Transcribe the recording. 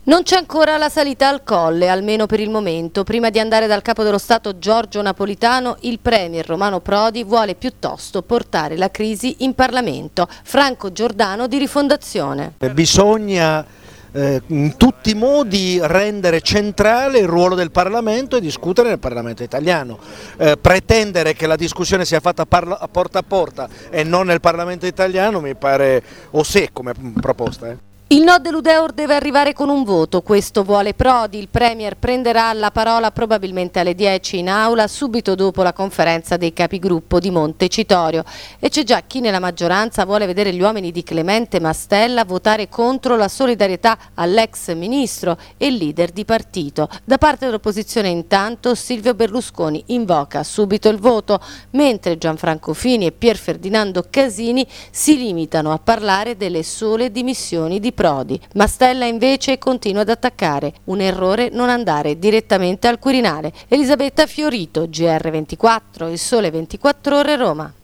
Non c'è ancora la salita al Colle, almeno per il momento. Prima di andare dal capo dello Stato Giorgio Napolitano, il premier Romano Prodi vuole piuttosto portare la crisi in Parlamento. Franco Giordano di Rifondazione. Bisogna in tutti i modi rendere centrale il ruolo del Parlamento e discutere nel Parlamento italiano. Pretendere che la discussione sia fatta porta a porta e non nel Parlamento italiano mi pare osè come proposta. Il no dell'Udeur deve arrivare con un voto, questo vuole Prodi. Il Premier prenderà la parola probabilmente alle 10 in aula, subito dopo la conferenza dei capigruppo di Montecitorio. E c'è già chi nella maggioranza vuole vedere gli uomini di Clemente Mastella votare contro la solidarietà all'ex ministro e leader di partito. Da parte dell'opposizione intanto Silvio Berlusconi invoca subito il voto, mentre Gianfranco Fini e Pier Ferdinando Casini si limitano a parlare delle sole dimissioni di Prodi. Mastella invece continua ad attaccare. Un errore non andare direttamente al Quirinale. Elisabetta Fiorito, GR24, Il Sole 24 Ore, Roma.